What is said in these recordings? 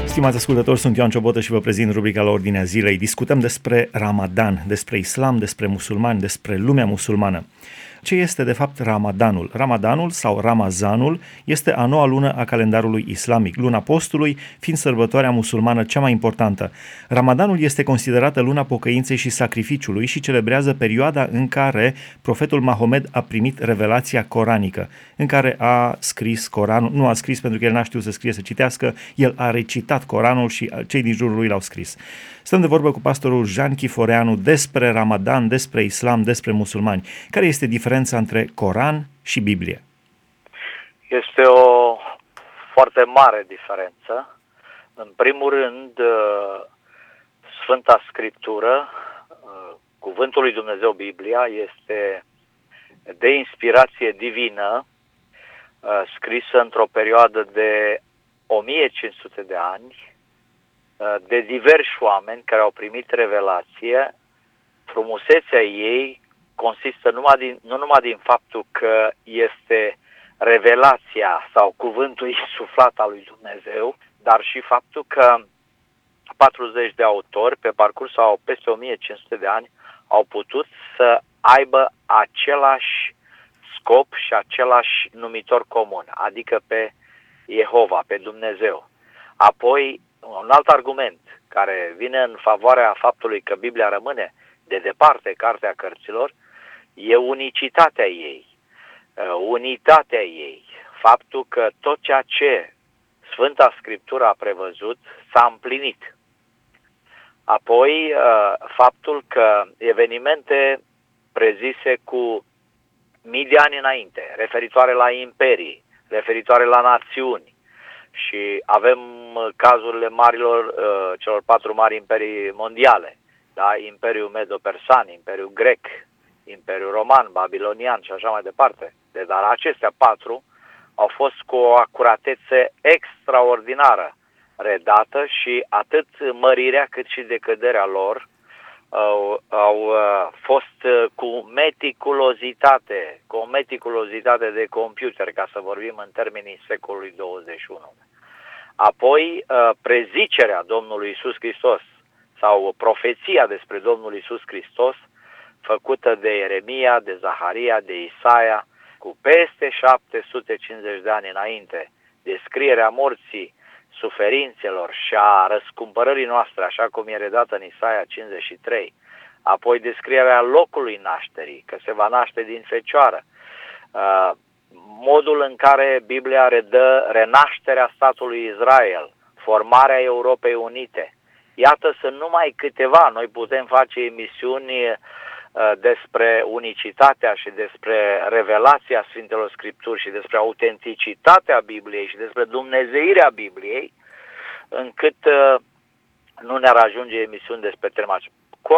Stimați ascultători, sunt Ioan Ciobotă și vă prezint rubrica la Ordinea Zilei. Discutăm despre Ramadan, despre islam, despre musulmani, despre lumea musulmană. Ce este de fapt Ramadanul? Ramadanul sau Ramazanul este a noua lună a calendarului islamic, luna postului fiind sărbătoarea musulmană cea mai importantă. Ramadanul este considerată luna pocăinței și sacrificiului și celebrează perioada în care profetul Mahomed a primit revelația coranică, în care a scris Coranul, nu a scris pentru că el n-a știut să scrie, să citească, el a recitat Coranul și cei din jurul lui l-au scris. Stăm de vorbă cu pastorul Jean Chiforeanu despre Ramadan, despre islam, despre musulmani. Care este diferența între Coran și Biblie? Este o foarte mare diferență. În primul rând, Sfânta Scriptură, Cuvântul lui Dumnezeu, Biblia, este de inspirație divină, scrisă într-o perioadă de 1500 de ani, de diversi oameni care au primit revelație. Frumusețea ei consistă nu numai din faptul că este revelația sau cuvântul insuflat al lui Dumnezeu, dar și faptul că 40 de autori, pe parcurs sau peste 1500 de ani, au putut să aibă același scop și același numitor comun, adică pe Jehova, pe Dumnezeu. Apoi, un alt argument care vine în favoarea faptului că Biblia rămâne de departe cartea cărților, e unicitatea ei, unitatea ei, faptul că tot ceea ce Sfânta Scriptură a prevăzut s-a împlinit. Apoi, faptul că evenimente prezise cu mii de ani înainte, referitoare la imperii, referitoare la națiuni, și avem cazurile celor 4 mari imperii mondiale, da? Imperiul Medo-Persan, Imperiul Grec, Imperiul Roman, Babilonian și așa mai departe. Dar acestea 4 au fost cu o acuratețe extraordinară redată și atât mărirea cât și decăderea lor au fost cu o meticulozitate de computer, ca să vorbim în termenii secolului 21. Apoi, prezicerea Domnului Iisus Hristos sau profeția despre Domnul Iisus Hristos, făcută de Ieremia, de Zaharia, de Isaia, cu peste 750 de ani înainte, descrierea morții, suferințelor și a răscumpărării noastre, așa cum e redată în Isaia 53, apoi descrierea locului nașterii, că se va naște din fecioară, modul în care Biblia redă renașterea statului Israel, formarea Europei Unite. Iată, sunt numai câteva. Noi putem face emisiuni despre unicitatea și despre revelația Sfintelor Scripturi și despre autenticitatea Bibliei și despre dumnezeirea Bibliei, încât nu ne-ar ajunge emisiuni despre tema aceasta.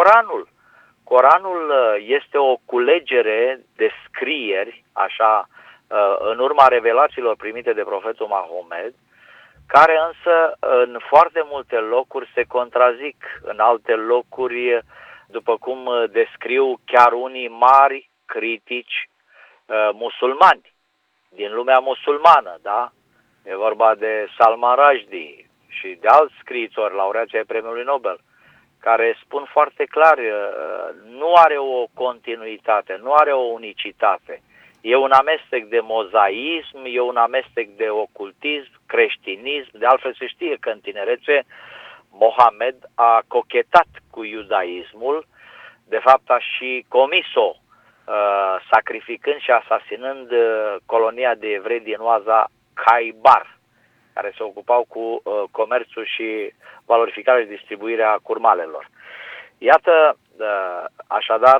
Coranul este o culegere de scrieri, așa, în urma revelațiilor primite de profetul Mahomed, care însă în foarte multe locuri se contrazic, în alte locuri, după cum descriu chiar unii mari critici musulmani, din lumea musulmană, da? E vorba de Salman Rushdie și de alți scriitori, laureați ai Premiului Nobel, care spun foarte clar, nu are o continuitate, nu are o unicitate. E un amestec de mozaism, e un amestec de ocultism, creștinism. De altfel se știe că în tinerețe Mohamed a cochetat cu iudaismul, de fapt a și comis-o, sacrificând și asasinând colonia de evrei din oaza Khaybar, care se ocupau cu comerțul și valorificarea și distribuirea curmalelor. Iată, așadar,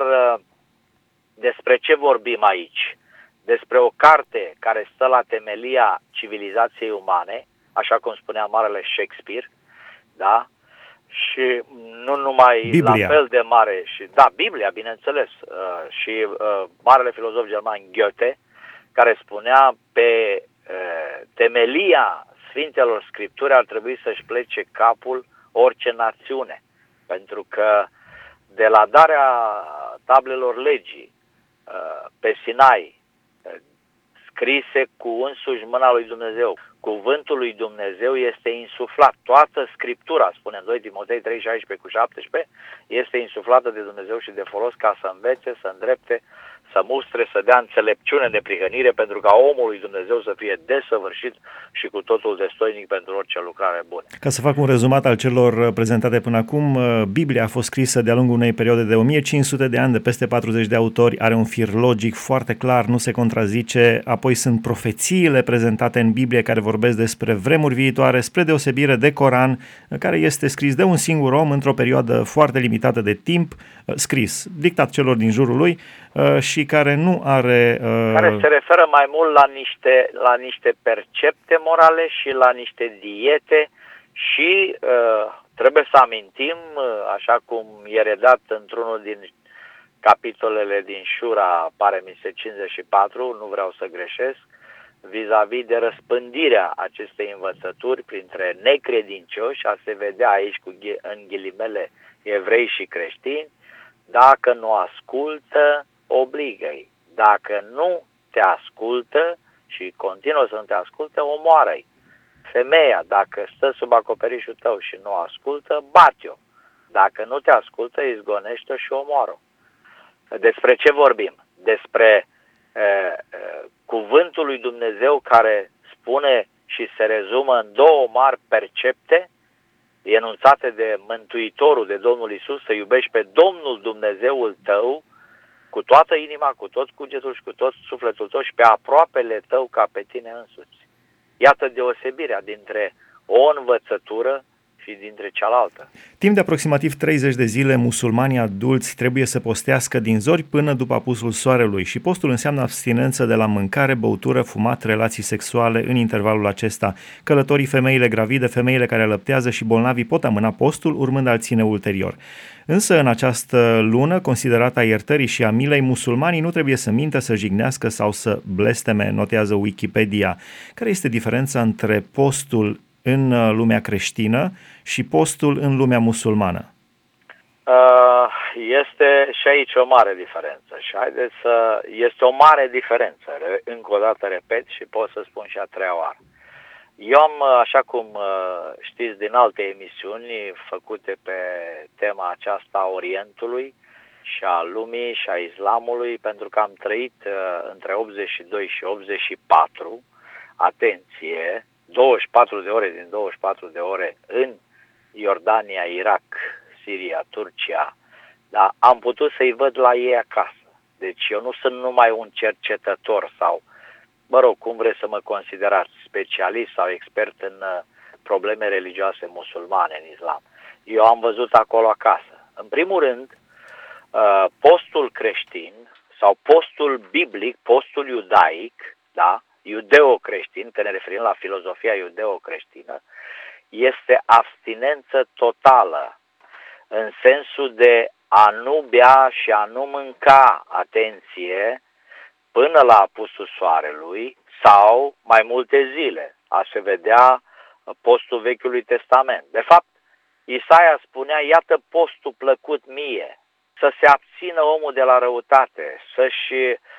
despre ce vorbim aici? Despre o carte care stă la temelia civilizației umane, așa cum spunea marele Shakespeare, da? Și nu numai Biblia. La fel de mare, și da, Biblia, bineînțeles, și marele filozof german Goethe, care spunea pe temelia Sfintelor Scripturi ar trebui să-și plece capul orice națiune, pentru că de la darea tablelor legii pe Sinai, scrise cu însuși mâna lui Dumnezeu. Cuvântul lui Dumnezeu este insuflat. Toată Scriptura, spune în 2 Timotei 3:16-17, este insuflată de Dumnezeu și de folos ca să învețe, să îndrepte, să mustre, să dea înțelepciune de prihănire, pentru ca omul lui Dumnezeu să fie desăvârșit și cu totul destoinic pentru orice lucrare bună. Ca să fac un rezumat al celor prezentate până acum, Biblia a fost scrisă de-a lungul unei perioade de 1500 de ani, de peste 40 de autori, are un fir logic foarte clar, nu se contrazice, apoi sunt profețiile prezentate în Biblie care vorbesc despre vremuri viitoare, spre deosebire de Coran, care este scris de un singur om într-o perioadă foarte limitată de timp, scris, dictat celor din jurul lui și care nu are... Care se referă mai mult la niște percepte morale și la niște diete și trebuie să amintim, așa cum e redat într-unul din capitolele din Șura, pare mi se 54, nu vreau să greșesc, vis-a-vis de răspândirea acestei învățături printre necredincioși, a se vedea aici în ghilimele evrei și creștini, dacă nu ascultă, obligă-i. Dacă nu te ascultă și continuă să nu te asculte, omoară-i. Femeia, dacă stă sub acoperișul tău și nu ascultă, bate-o. Dacă nu te ascultă, izgonește-o și omoară-o. Despre ce vorbim? Despre cuvântul lui Dumnezeu care spune și se rezumă în două mari percepte enunțate de Mântuitorul, de Domnul Iisus, să iubești pe Domnul Dumnezeul tău cu toată inima, cu tot cugetul și cu tot sufletul tău și pe aproapele tău ca pe tine însuți. Iată deosebirea dintre o învățătură și dintre cealaltă. Timp de aproximativ 30 de zile, musulmanii adulți trebuie să postească din zori până după apusul soarelui și postul înseamnă abstinență de la mâncare, băutură, fumat, relații sexuale în intervalul acesta. Călătorii, femeile gravide, femeile care alăptează și bolnavii pot amâna postul, urmând a-l ține ulterior. Însă, în această lună, considerată a iertării și a milei, musulmanii nu trebuie să mintă, să jignească sau să blesteme, notează Wikipedia. Care este diferența între postul în lumea creștină și postul în lumea musulmană? Este și aici o mare diferență și este o mare diferență, încă o dată repet și pot să spun și a treia oară. Eu am, așa cum știți din alte emisiuni făcute pe tema aceasta a Orientului și a lumii și a Islamului, pentru că am trăit între 82 și 84, atenție, 24 de ore din 24 de ore în Iordania, Irak, Siria, Turcia, dar am putut să-i văd la ei acasă. Deci eu nu sunt numai un cercetător sau, mă rog, cum vreți să mă considerați, specialist sau expert în probleme religioase musulmane în islam. Eu am văzut acolo acasă. În primul rând, postul creștin sau postul biblic, postul iudaic, da? Iudeo-creștin, că ne referim la filozofia iudeo-creștină, este abstinență totală, în sensul de a nu bea și a nu mânca, atenție, până la apusul soarelui sau mai multe zile. A se vedea postul Vechiului Testament. De fapt, Isaia spunea, iată postul plăcut mie, să se abțină omul de la răutate, să-și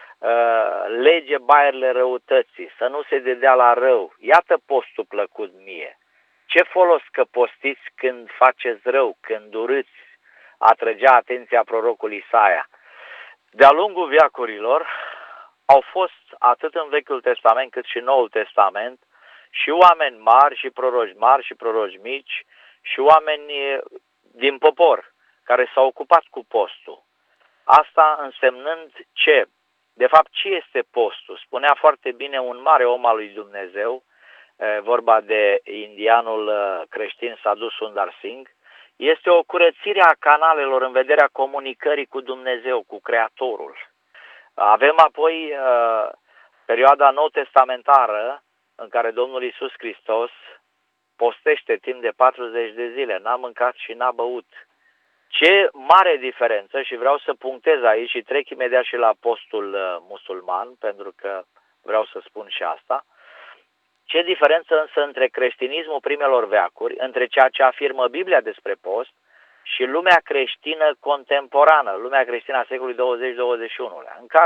lege baierile răutății, să nu se dedea la rău. Iată postul plăcut mie. Ce folos că postiți când faceți rău, când urâți? Atrăgea atenția prorocul Isaia. De-a lungul veacurilor au fost, atât în Vechiul Testament cât și Noul Testament, și oameni mari și proroci mici și oameni din popor care s-au ocupat cu postul. Asta însemnând ce? De fapt, ce este postul? Spunea foarte bine un mare om al lui Dumnezeu, vorba de indianul creștin Sadhu Sundar Singh, este o curățire a canalelor în vederea comunicării cu Dumnezeu, cu Creatorul. Avem apoi perioada nou-testamentară în care Domnul Iisus Hristos postește timp de 40 de zile, n-a mâncat și n-a băut. Ce mare diferență, și vreau să punctez aici și trec imediat și la postul musulman, pentru că vreau să spun și asta, ce diferență însă între creștinismul primelor veacuri, între ceea ce afirmă Biblia despre post și lumea creștină contemporană, lumea creștină a secolului 20-21, în care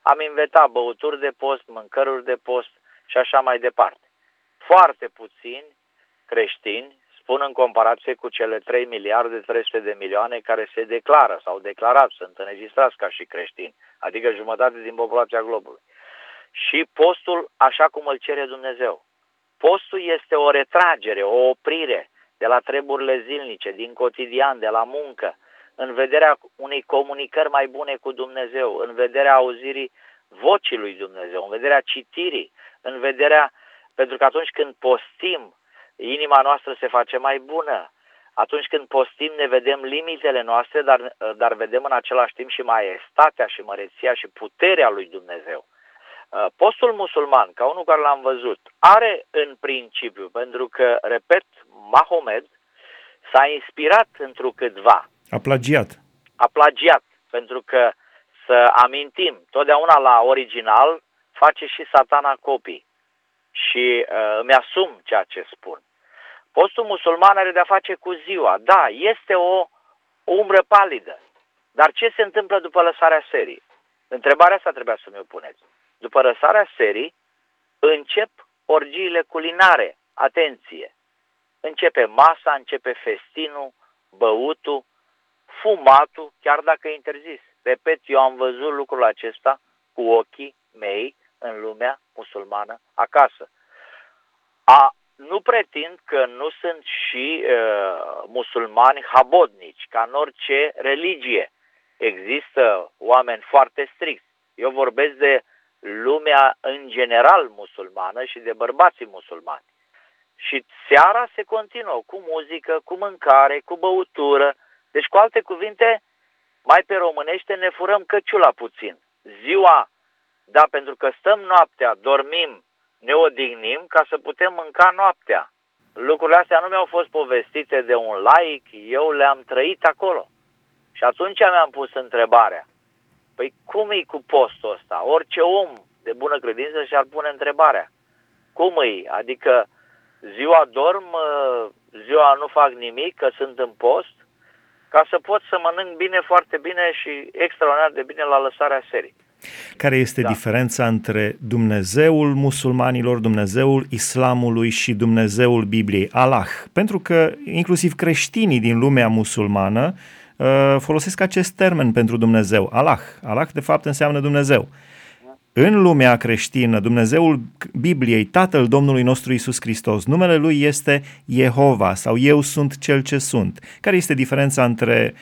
am inventat băuturi de post, mâncăruri de post și așa mai departe. Foarte puțini creștini spun în comparație cu cele 3 miliarde 300 de milioane care se declară sau declarat, sunt înregistrați ca și creștini, adică jumătate din populația globului. Și postul așa cum îl cere Dumnezeu. Postul este o retragere, o oprire de la treburile zilnice, din cotidian, de la muncă, în vederea unei comunicări mai bune cu Dumnezeu, în vederea auzirii vocii lui Dumnezeu, în vederea citirii, în vederea, pentru că atunci când postim, inima noastră se face mai bună. Atunci când postim ne vedem limitele noastre, dar vedem în același timp și maestatea și măreția și puterea lui Dumnezeu. Postul musulman, ca unul care l-am văzut, are în principiu, pentru că, repet, Mahomed s-a inspirat întrucâtva. A plagiat, pentru că, să amintim, totdeauna la original face și Satana copii. Și îmi asum ceea ce spun. Postul musulman are de-a face cu ziua. Da, este o umbră palidă. Dar ce se întâmplă după lăsarea serii? Întrebarea asta trebuia să mi-o puneți. După lăsarea serii, încep orgiile culinare. Atenție! Începe masa, începe festinul, băutul, fumatul, chiar dacă e interzis. Repet, eu am văzut lucrul acesta cu ochii mei în lumea musulmană acasă. Nu pretind că nu sunt și musulmani habodnici, ca în orice religie. Există oameni foarte stricți. Eu vorbesc de lumea în general musulmană și de bărbații musulmani. Și seara se continuă cu muzică, cu mâncare, cu băutură. Deci, cu alte cuvinte, mai pe românește ne furăm căciula puțin. Ziua, da, pentru că stăm noaptea, dormim, ne odihnim ca să putem mânca noaptea. Lucrurile astea nu mi-au fost povestite de un laic, eu le-am trăit acolo. Și atunci mi-am pus întrebarea. Păi cum e cu postul ăsta? Orice om de bună credință și-ar pune întrebarea. Cum e? Adică ziua dorm, ziua nu fac nimic, că sunt în post, ca să pot să mănânc bine, foarte bine și extraordinar de bine la lăsarea serii. Care este diferența între Dumnezeul musulmanilor, Dumnezeul islamului și Dumnezeul Bibliei, Allah? Pentru că inclusiv creștinii din lumea musulmană folosesc acest termen pentru Dumnezeu, Allah. Allah de fapt înseamnă Dumnezeu. În lumea creștină, Dumnezeul Bibliei, Tatăl Domnului nostru Iisus Hristos, numele Lui este Jehova sau Eu sunt Cel ce sunt. Care este diferența între...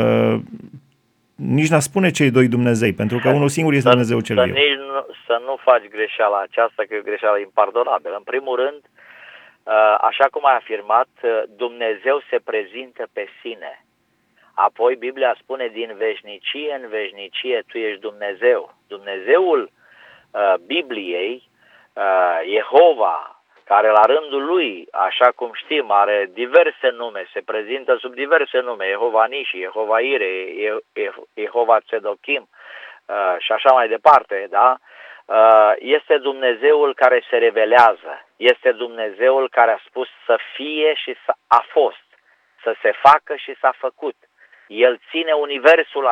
nici n-a spune cei doi Dumnezei, pentru că unul singur este Dumnezeu cel viu. Să nu faci greșeala aceasta, că e o greșeală impardonabilă. În primul rând, așa cum ai afirmat, Dumnezeu se prezintă pe sine. Apoi Biblia spune din veșnicie în veșnicie tu ești Dumnezeu. Dumnezeul Bibliei, Jehova, care la rândul lui, așa cum știm, are diverse nume, se prezintă sub diverse nume, Jehova Nishi, Jehova Ire, Jehova Tzedokim și așa mai departe, da? Este Dumnezeul care se revelează, este Dumnezeul care a spus să fie și a fost, să se facă și s-a făcut. El ține universul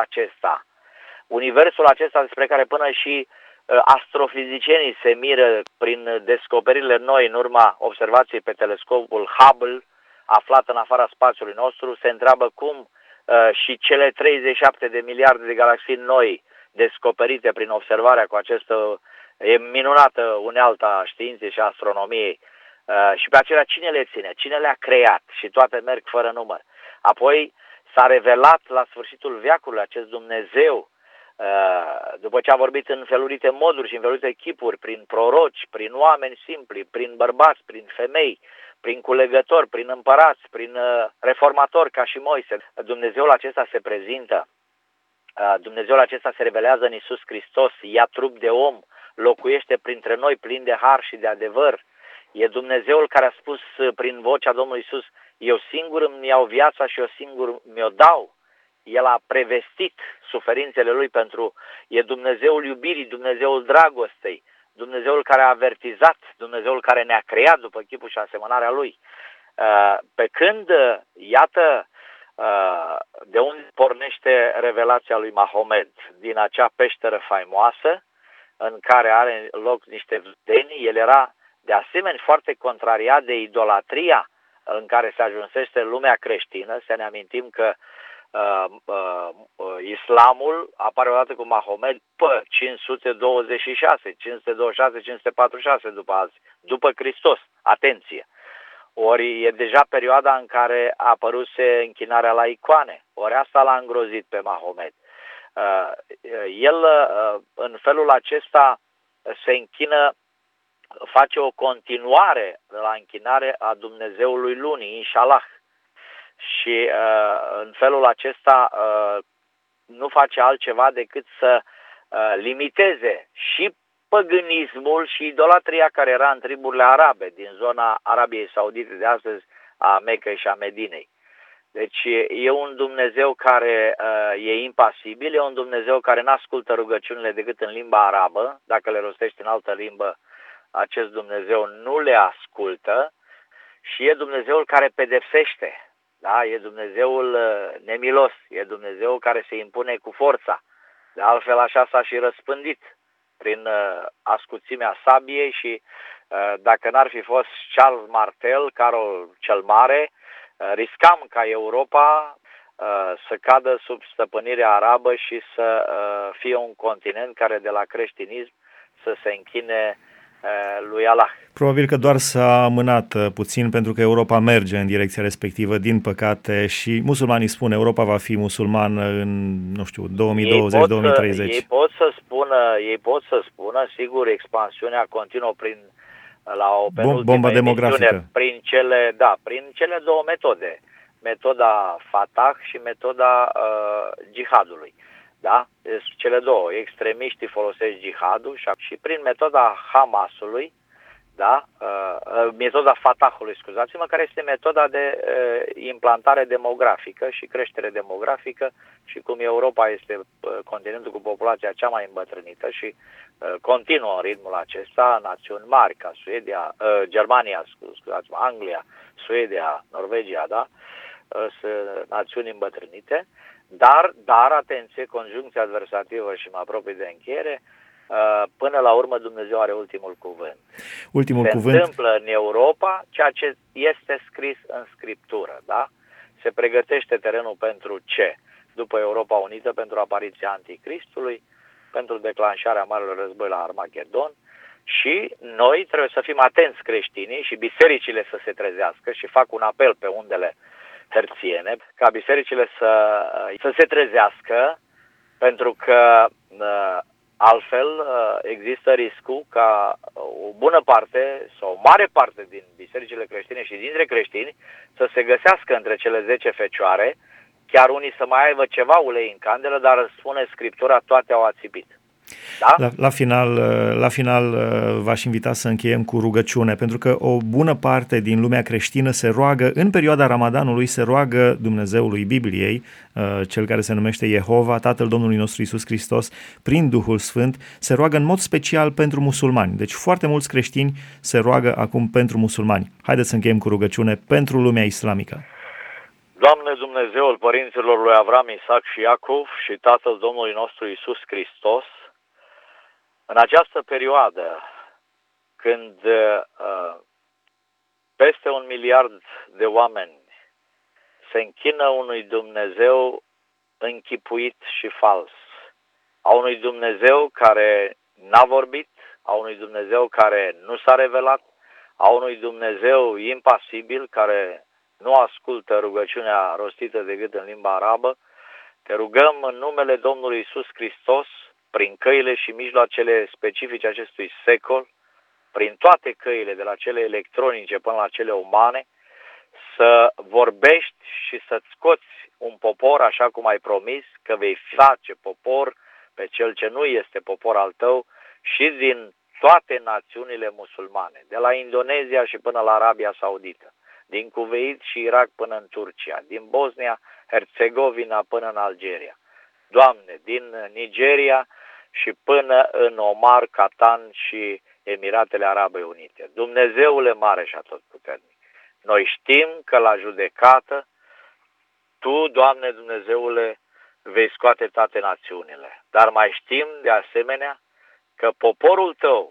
acesta despre care până și astrofizicienii se miră prin descoperirile noi în urma observației pe telescopul Hubble, aflat în afara spațiului nostru, se întreabă cum și cele 37 de miliarde de galaxii noi descoperite prin observarea cu această minunată unealtă a științei și a astronomiei și pe acelea cine le ține, cine le-a creat și toate merg fără număr. Apoi s-a revelat la sfârșitul veacului acest Dumnezeu, după ce a vorbit în felurite moduri și în felurite chipuri, prin proroci, prin oameni simpli, prin bărbați, prin femei, prin culegători, prin împărați, prin reformatori ca și Moise. Dumnezeul acesta se prezintă, Dumnezeul acesta se revelează în Iisus Hristos, ia trup de om, locuiește printre noi plin de har și de adevăr. E Dumnezeul care a spus prin vocea Domnului Iisus, eu singur îmi iau viața și eu singur mi-o dau. El a prevestit suferințele Lui e Dumnezeul iubirii, Dumnezeul dragostei, Dumnezeul care a avertizat, Dumnezeul care ne-a creat după chipul și asemănarea Lui. Pe când, iată, de unde pornește revelația lui Mahomed, din acea peșteră faimoasă, în care are loc niște vedenii. El era de asemenea foarte contrariat de idolatria în care se ajunsește lumea creștină. Să ne amintim că islamul apare odată cu Mahomet după 526, 526, 546 după Hristos. Atenție! Ori e deja perioada în care a apăruse închinarea la icoane. Ori asta l-a îngrozit pe Mahomet. El în felul acesta se închină, face o continuare la închinare a Dumnezeului Lunii, Inshallah. Și în felul acesta nu face altceva decât să limiteze și păgânismul și idolatria care era în triburile arabe din zona Arabiei Saudite de astăzi, a Mecăi și a Medinei. Deci e un Dumnezeu care e impasibil, e un Dumnezeu care nu ascultă rugăciunile decât în limba arabă. Dacă le rostești în altă limbă, acest Dumnezeu nu le ascultă și e Dumnezeul care pedepsește. Da? E Dumnezeul nemilos, e Dumnezeul care se impune cu forța. De altfel așa s-a și răspândit prin ascuțimea sabiei și dacă n-ar fi fost Charles Martel, Carol cel Mare, riscam ca Europa să cadă sub stăpânirea arabă și să fie un continent care de la creștinism să se închine lui Allah. Probabil că doar s-a amânat puțin pentru că Europa merge în direcția respectivă, din păcate, și musulmanii spun Europa va fi musulmană în, nu știu, 2020-2030. Ei pot să spună, sigur, expansiunea continuă la o penultimă bomba demografică. Prin cele două metode. Metoda Fatah și metoda jihadului. Da? Cele două. Extremiștii folosesc jihadul și prin metoda Hamasului, da? Metoda Fatahului, scuzați-mă, care este metoda de implantare demografică și creștere demografică și cum Europa este continentul cu populația cea mai îmbătrânită și continuă în ritmul acesta, națiuni mari ca Suedia, Germania, scuzați-mă, Anglia, Suedia, Norvegia, da? Sunt națiuni îmbătrânite. Dar, atenție, conjuncția adversativă și mă apropii de încheiere, până la urmă Dumnezeu are ultimul cuvânt. Se întâmplă în Europa ceea ce este scris în Scriptură, da? Se pregătește terenul pentru ce? După Europa Unită, pentru apariția Anticristului, pentru declanșarea Marelui Război la Armagedon și noi trebuie să fim atenți, creștinii, și bisericile să se trezească și fac un apel pe undele herțiene, ca bisericile să se trezească, pentru că altfel există riscul ca o bună parte sau o mare parte din bisericile creștine și dintre creștini să se găsească între cele 10 fecioare, chiar unii să mai aibă ceva ulei în candelă, dar spune Scriptura, toate au ațipit. Da? La final v-aș invita să încheiem cu rugăciune, pentru că o bună parte din lumea creștină se roagă, în perioada Ramadanului, se roagă Dumnezeului Bibliei, cel care se numește Jehova, Tatăl Domnului nostru Iisus Hristos, prin Duhul Sfânt, se roagă în mod special pentru musulmani. Deci foarte mulți creștini se roagă acum pentru musulmani. Haideți să încheiem cu rugăciune pentru lumea islamică. Doamne Dumnezeul părinților lui Avram, Isaac și Iacov și Tatăl Domnului nostru Iisus Hristos, în această perioadă, când peste 1 miliard de oameni se închină unui Dumnezeu închipuit și fals, a unui Dumnezeu care n-a vorbit, a unui Dumnezeu care nu s-a revelat, a unui Dumnezeu impasibil care nu ascultă rugăciunea rostită decât în limba arabă, te rugăm în numele Domnului Iisus Hristos, prin căile și mijloacele specifice acestui secol, prin toate căile, de la cele electronice până la cele umane, să vorbești și să-ți scoți un popor, așa cum ai promis, că vei face popor pe cel ce nu este popor al tău și din toate națiunile musulmane, de la Indonezia și până la Arabia Saudită, din Cuveit și Irak până în Turcia, din Bosnia-Herzegovina până în Algeria. Doamne, din Nigeria și până în Omar, Catan și Emiratele Arabe Unite. Dumnezeule mare și atotputernic, noi știm că la judecată Tu, Doamne Dumnezeule, vei scoate toate națiunile. Dar mai știm de asemenea că poporul tău,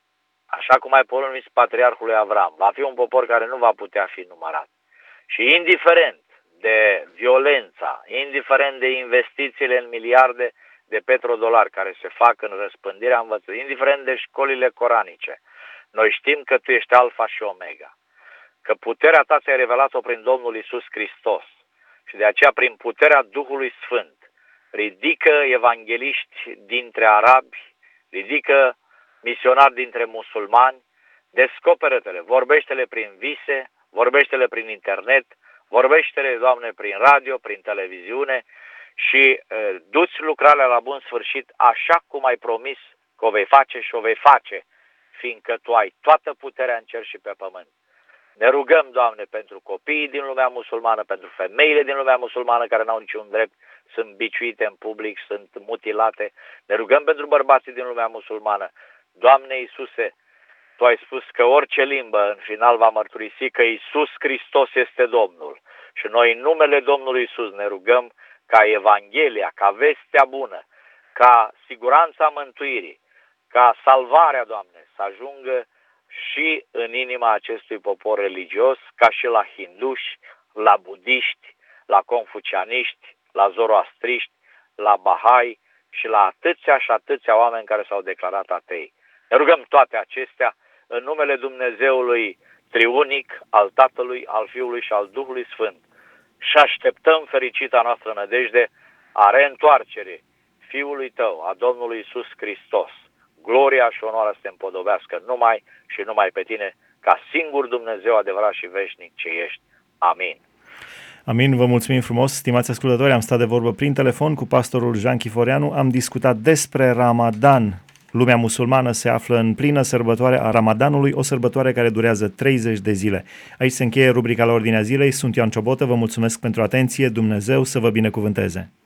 așa cum ai promis patriarhului Avram, va fi un popor care nu va putea fi numărat. Și indiferent de violența, indiferent de investițiile în miliarde de petrodolari care se fac în răspândirea învățării, indiferent de școlile coranice, noi știm că tu ești Alfa și Omega, că puterea ta ți-ai revelat-o prin Domnul Iisus Hristos și de aceea prin puterea Duhului Sfânt ridică evangeliști dintre arabi, ridică misionari dintre musulmani, descoperă-te-le, vorbește-le prin vise, vorbește-le prin internet, vorbește-le, Doamne, prin radio, prin televiziune și du-ți lucrarea la bun sfârșit așa cum ai promis că o vei face și o vei face, fiindcă Tu ai toată puterea în cer și pe pământ. Ne rugăm, Doamne, pentru copiii din lumea musulmană, pentru femeile din lumea musulmană care n-au niciun drept, sunt biciuite în public, sunt mutilate. Ne rugăm pentru bărbații din lumea musulmană. Doamne Iisuse, Tu ai spus că orice limbă în final va mărturisi că Iisus Hristos este Domnul. Și noi în numele Domnului Iisus ne rugăm ca Evanghelia, ca vestea bună, ca siguranța mântuirii, ca salvarea, Doamne, să ajungă și în inima acestui popor religios, ca și la hinduși, la budiști, la confucianiști, la zoroastriști, la bahai și la atâția și atâția oameni care s-au declarat atei. Ne rugăm toate acestea în numele Dumnezeului triunic, al Tatălui, al Fiului și al Duhului Sfânt și așteptăm fericita noastră nădejde a reîntoarcerii Fiului Tău, a Domnului Iisus Hristos. Gloria și onoarea să te împodobească numai și numai pe Tine, ca singur Dumnezeu adevărat și veșnic ce ești. Amin. Amin, vă mulțumim frumos, stimați ascultători, am stat de vorbă prin telefon cu pastorul Jean Chiforeanu, am discutat despre Ramadan. Lumea musulmană se află în plină sărbătoare a Ramadanului, o sărbătoare care durează 30 de zile. Aici se încheie rubrica la Ordinea Zilei, sunt Ioan Ciobotă, vă mulțumesc pentru atenție, Dumnezeu să vă binecuvânteze.